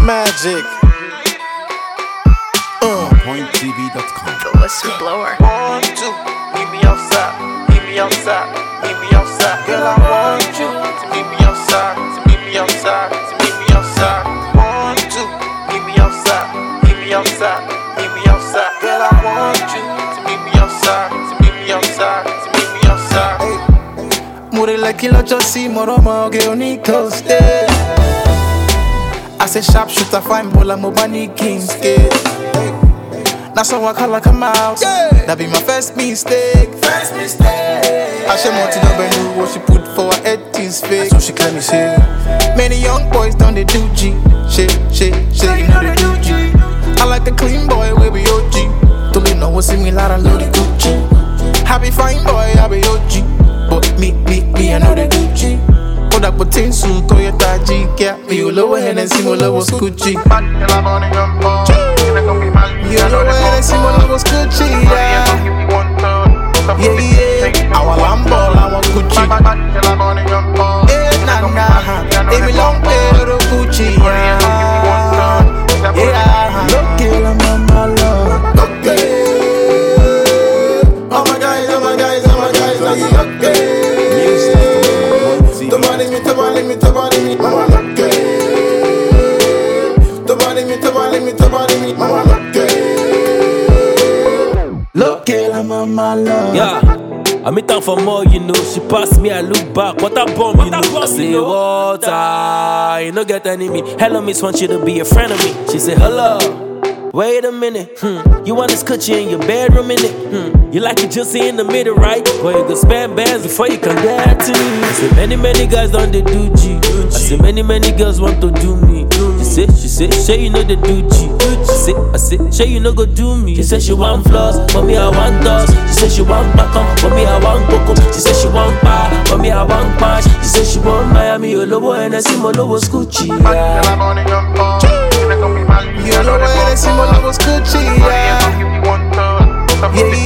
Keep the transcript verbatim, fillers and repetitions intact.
Magic. Uh. point t v dot com. The whistleblower. Want you, meet me outside, meet me outside, meet me outside. Girl, I want you to meet me outside, to meet me outside, to meet me outside. Want you, meet me outside, meet me outside, meet me outside. Girl, I want you to meet me outside, to meet me outside, to meet me outside. Mure like kilo josi moromo ge oniko stay. I say sharp shooter fine bola mobani kings skate. Now someone call like a mouse. Yeah. That be my first mistake. First mistake. I should want to know when you what she put for her head is fake. So she claim me say. Many young boys done they do G. Shit, shit, shit, you know they do G. I like a clean boy, we be O G. Don't you know what's similar and load the Gucci. Happy fine boy, I be O G. But me, me, me, I know they do G. Put up with things to go your taji. Yeah, me you lower head and see my lower Gucci. You know where they see my logo Gucci, yeah. Yeah, yeah. Our Lambo, I want Gucci. Yeah, nah, nah. They belong to the Gucci, yeah. Yeah. Look at my love. Okay. Oh my guys, oh my guys, oh my guys, like okay. Tomari mi, tomari mi, tomari mi, mama look. Tomari mi, tomari mi, tomari mi, mama look. Look at la mama love. Yeah, I meet her for more, you know. She passed me, I look back. What a bomb, you know. I say, water, you no get enemy. Hello, miss, want you to be a friend of me. She say, hello. Wait a minute, hmm. You want this coochie in your bedroom, in it? Hmm. You like it juicy in the middle, right? Boy, you can spend bands before you come down to me. I say many, many guys don't they do G. I say many, many girls want to do me. She say, she say, sure you know they do G. She say, I say, sure you know go do me. She say she want floss, but me I want dust. She say she want back up, but me I want coco. She say she want bar, but me I want punch. She say she want Miami, your lobo, and I see my lobo Gucci. Yeah. You know where they see my logo Gucci, yeah. Yeah,